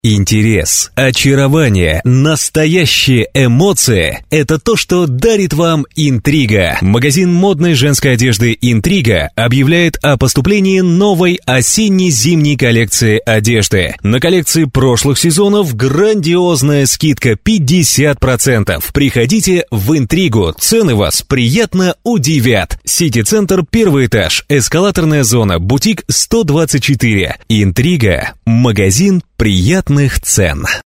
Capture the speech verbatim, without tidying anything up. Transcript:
Интерес, очарование, настоящие эмоции – это то, что дарит вам «Интрига». Магазин модной женской одежды «Интрига» объявляет о поступлении новой осенне-зимней коллекции одежды. На коллекции прошлых сезонов грандиозная скидка пятьдесят процентов. Приходите в «Интригу», цены вас приятно удивят. Сити-центр, первый этаж, эскалаторная зона, бутик сто двадцать четыре. «Интрига» – магазин приятных цен.